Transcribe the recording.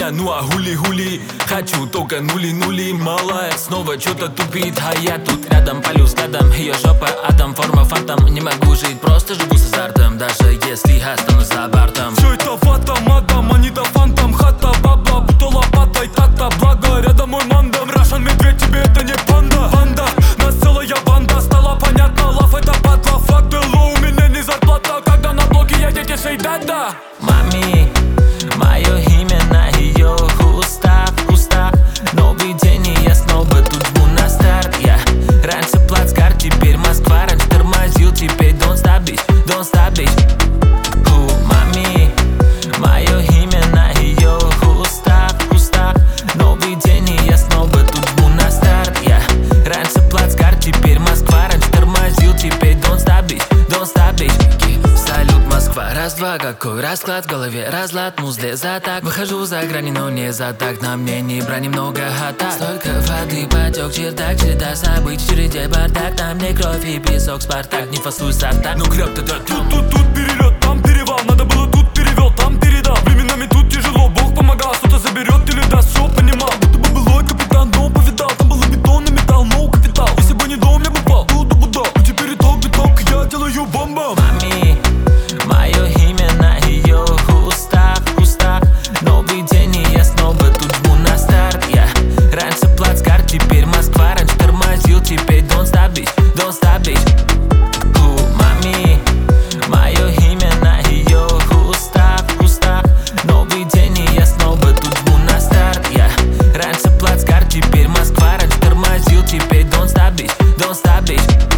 меня, ну а хули-хули. Хочу только нули-нули. Малая снова что-то тупит, а я тут рядом полю взглядом. Ее жопа атом, форма фантом. Не могу жить, просто живу с азартом. Даже если останусь за бортом. Все это фатом, адам, а не до фантом. Хата, баба, будто лопатой, тата. Благо, рядом мой мандам. Рашан, медведь, тебе это не панда. Банда, нас целая банда. Стало понятно, лав это падла. Факт было, у меня не зарплата. Когда на блоке я дети шейдада. Мами, мое имя на ее устах. Новый день и я снова тут жму на старт. Я раньше плацкарт, теперь Москва. Раньше тормозил, теперь don't stop bitch. Мами, мое имя на ее устах. Новый день и я снова тут жму на старт. Я раньше плацкарт, теперь Москва. Раньше тормозил, теперь don't stop bitch. Салют, Москва, раз-два, какой расклад в голове, разлад, музле за так. Выхожу за грани, но не за так, на мне не брани много атак. Столько воды потек, чердак, череда событий, в череде бардак. На мне кровь и песок, Спартак, не фасуй сартак. Ну крэп-то да, Тут перелет, там перевал. Надо было тут перевел, там передал. Временами тут тяжело, Бог помогал. Что-то заберет или даст, все понимал. Будто бы былой капитан, но повидал. Там было бетон и металл, но капитал. Если бы не дом, я бы пал, туда-буда. Но теперь итог, биток, я делаю бомбу. Мами, мое имя на ее устах. Новый день и я снова тут жму на старт. Я раньше плацкарт, теперь Москва. Раньше тормозил, теперь don't stop bitch. Мами, мое имя на ее устах. Новый день и я снова тут жму на старт. Я раньше плацкарт, теперь Москва. Раньше тормозил, теперь don't stop bitch.